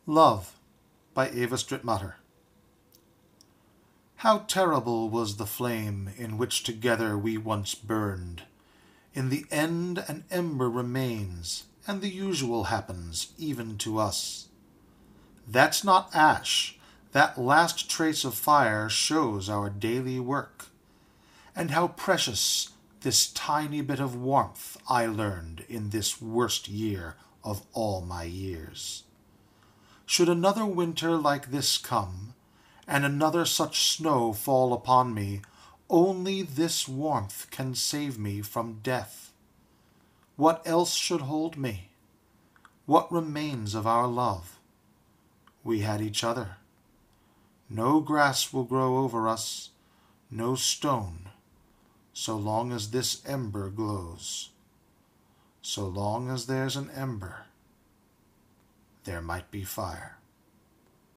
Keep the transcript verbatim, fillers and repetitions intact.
Love by Eva Strittmatter. How terrible was the flame in which together we once burned! In the end an ember remains, and the usual happens even to us. That's not ash. That last trace of fire shows our daily work. And how precious this tiny bit of warmth I learned in this worst year of all my years. Should another winter like this come, and another such snow fall upon me, only this warmth can save me from death. What else should hold me? What remains of our love? We had each other. No grass will grow over us, no stone, so long as this ember glows. So long as there's an ember, there might be fire.